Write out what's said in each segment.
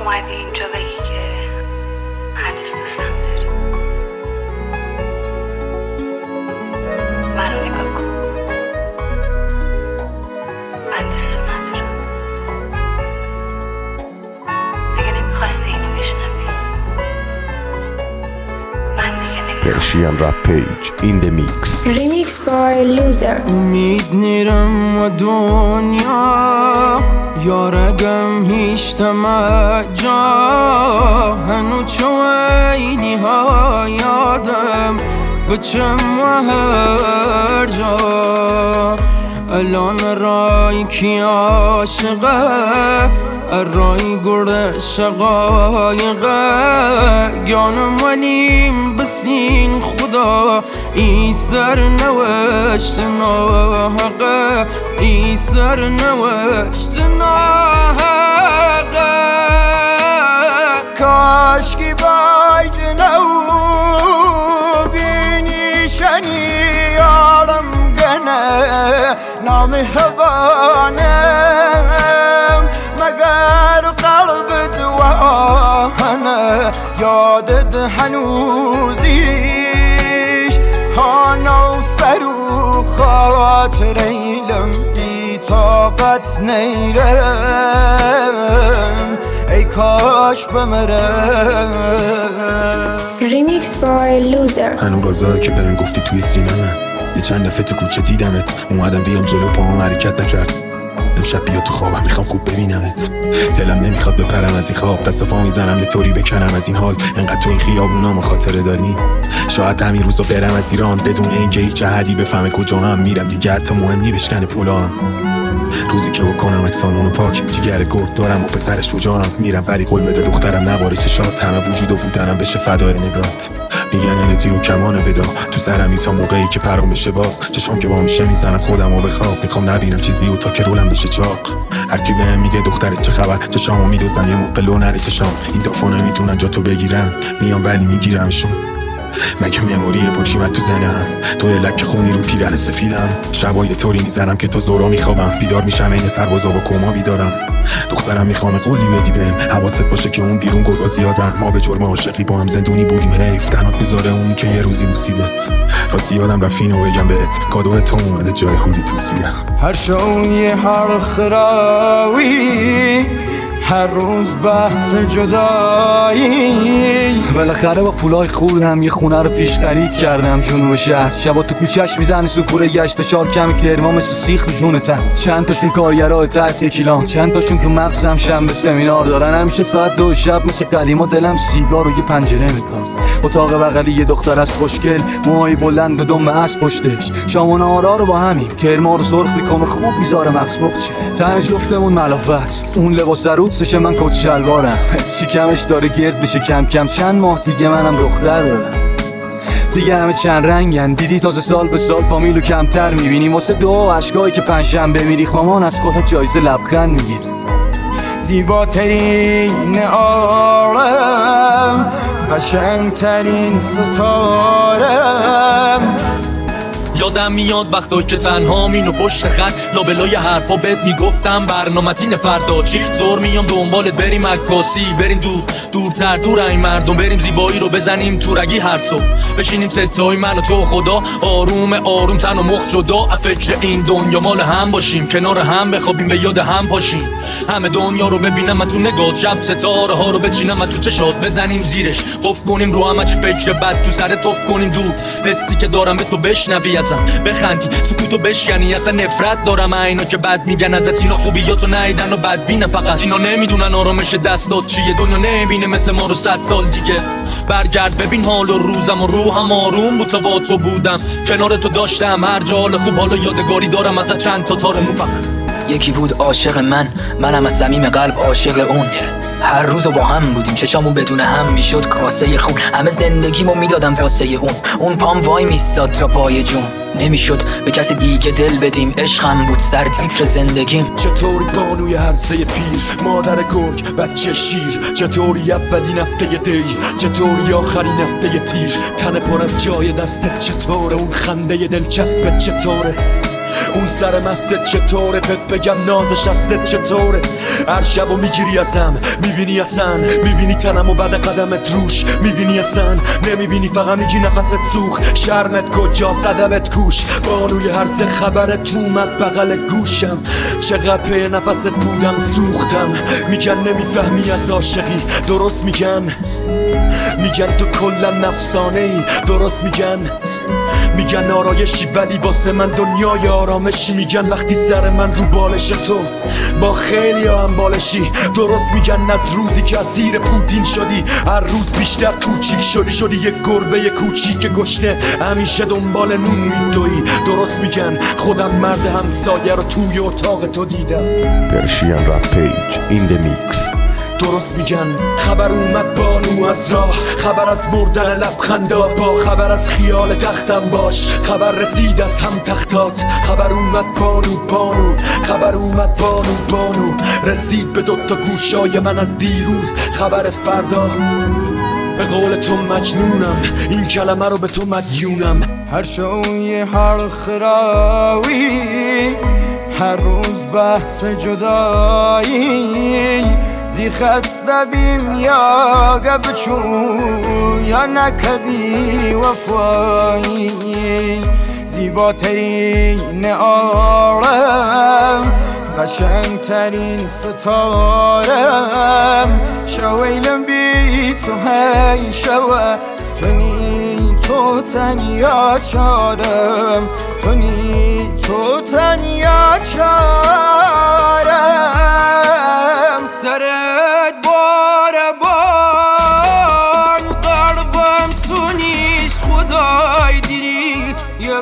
اومدی اینجا بگی که هنوز دوستم داری. منو نگاه کن، من دوست ندارم. اگه نمیخواستی اینو بشنوی، من دیگه نمیخوام. Persian Rap Page in the mix. Remix by Loser. امید نیرم و دنیا یارگم هیچ تمجا هنو چوینی ها یادم بچم و هر جا الان رای کی عاشقه رای گرد شقایقه گانم ولیم بسین خدا ای سر نوشت ناحقه ای سر نوشت ناحقه کاش کی باید نو بینی شنی یارم گنه نامهربانم مگر قلب دوانه یادت هنوزیش هانو سرو خاطر ایلم بی طاقت نیرم ای کاش بمرم. Remix by Loser. هنو رازایی که بهم گفتی توی سینمه یه چند دفعه تو کوچه دیدمت اومدم بیام جلو پاهم حرکت نکرد امشب بیا تو خوابم میخوام خوب ببینمت دلم نمیخواد بپرم از این خواب دست پا میزنم یه طوری بکنم از این حال انقدر تو این خیابونام خاطره داری شاید همین روزا برم از ایران بدون اینکه هیچ احدی بفهمه کجام میرم دیگه حتی مهم نی بشکنه پولام روزی که بکنم اکسانونو پاک جیگر گرد دارم و پسرش رو جانم میرم ولی قول بده دخترم نباره چشات همه وجود و بودنم بشه فدای نگات دیگه نه تیر و کمان ودا تو سرمی تا موقعی که پرام بشه باز چشام که با میشه میزنم خودم و به خواب میخوام نبینم چیزی و تا که رولم بشه چاق هر کی بهم میگه دخترت چه خبر چشامو میدوزن یه موقع لو نره چشام این دافا نمیتونن جا تو بگیرن میام ولی میگیرمشون مگه مموری پشیمت تو زنم تو لک خونی رو پیرن سفیدم شبای طوری میزنم که تا زورا میخوابم بیدار میشم این سربازا با کما بیدارم دخترم میخوام قولی بدی بهم حواست باشه که اون بیرون گرگا زیادن ما به جرم عاشقی با هم زندونی بودیم حیف تنات بذاره اون که یه روزی بوسیدت راستی یادم رفت اینو بگم بهت کادو تو اومده جای هودی تو سیه هر شوی هر خراوی هر روز بحث جدایی بالاخره با پولای خوبم یه خونه رو پیش خرید کردم جنوب شهر شبا تو کوچه‌اش میزنی سوکوره گشت چار کمی کرما مثل سیخ رو جونتن چند تاشون کارگرای تحت کیلان چند تاشون تو مغزم شنبه سمینار دارن همیشه ساعت 2 شب مثل قدیما دلم سیگار و یه پنجره میکنم اتاق بغلی یه دختر از خوشگل موهای بلند و دم اسب پشتش شامون آرا رو با همین کرما رو سرخ میکنه خوب میذاره مغز بخچه تن جفتمون ملافه است اون لباس روسش من کت شلوارم شکمش داره گرد بشه کم کم چند ماه دیگه منم دختر دارم دیگه همه چند رنگن دیدی تازه سال به سال فامیلو کمتر میبینی واسه دو عشقایی که پنجشنبه میریخ مامان از خودت جایزه لبخند میگیر زیباترین عالم قشنگترین ستارم یادم میاد وقتا که تنها مینو پشت خط لابلای حرفا بهت میگفتم برنامه‌تین فردا چی زور میام دنبالت بریم عکاسی بریم دورتر دور این مردم بریم زیبایی رو بزنیم تو رگی هر صبح بشینیم ستای من و تو خدا آروم تن و مخ جدا فکر این دنیا مال هم باشیم کنار هم بخوابیم به یاد هم پاشیم همه دنیا رو ببینم من تو نگات شب ستاره ها رو بچینم من تو چشات بزنیم زیرش قفل کنیم رو همه چی فکر بد تو سر توف کنیم دور حسی که دارم به تو بشنوی بخندی سکوتو بشکنی اصلا نفرت دارم اینا که بد میگن ازت اینا خوبیاتو نیدن و بدبینه فقط اینا نمیدونن آرامش دستات چیه دنیا نمیبینه مثل ما رو 100 سال دیگه برگرد ببین حال و روزم و روحم آروم بود تا با تو بودم کنار تو داشتم هر جا حال خوب حالا یادگاری دارم ازت چند تا تار مو فقط یکی بود عاشق منم از صمیم قلب عاشق اون هر روزو با هم بودیم چشامون بدون هم میشد کاسه خون همه زندگیمو میدادم واسه اون پام وای میستاد تا پای جون نمیشد به کسی دیگه دل بدیم عشقم بود سر تیتر زندگیم چطوری بانوی هرسه پیر مادر گرگ بچه شیر چطوری اولین هفته دی چطوری آخرین هفته تیر تن پر از جای دستت چطوره اون خنده دلچسبت چطوره اون سر مستت چطوره؟ بهت بگم نازش هستت چطوره؟ هر شب و میگیری ازم، میبینی اصلا، میبینی تنم و بعد قدمت روش، میبینی اصلا، نمیبینی فقط میگی نفست سوخ. شرمت کجا صدمت کوش، بانوی هر سه خبرت اومد بغل گوشم. چقدر پی نفست بودم سوختم. میگن نمیفهمی از عاشقی، درست میگن تو کلا نفسانه ای، درست میگن آرایشی ولی واسه من دنیای آرامشی. میگن وقتی سر من رو بالش تو با خیلی هم بالشی، درست میگن از روزی که از زیر پوتین شدی هر روز بیشتر کوچیک شدی یک گربه کوچیک گشنه همیشه دنبال نون میدوی. درست میگن خودم مرد همسایه رو توی اتاق تو دیدم. Persian Rap Page in the Mix. درست میگن خبر اومد بانو از راه، خبر از مردن لبخندات، با خبر از خیال تختم باش، خبر رسید از هم تختات. خبر اومد بانو، خبر اومد بانو، رسید به دوتا گوشای من از دیروز خبر فردا. به قول تو مجنونم، این کلمه رو به تو مدیونم. هر شوی هر خراوی، هر روز بحث جدایی. دی خسته بیم یا گبچو یا نکبی وفایی. زیباترین عالم، قشنگترین ستارم. شویلم بی تو هی شوه، تو تنیا چارم، تو تنیا چارم. سرت باربان، قلبم تو نیست خدای دیری. یه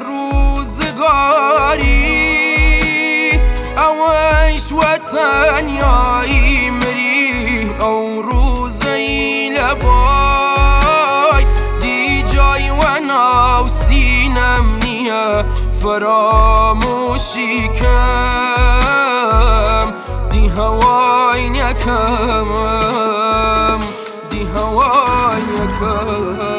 روزگاری اوش و تنیایی مری، اون روزی لبای دی جای و ناو سینم نیه فراموشی کم. دی هوای نکم، دی هوای نکم.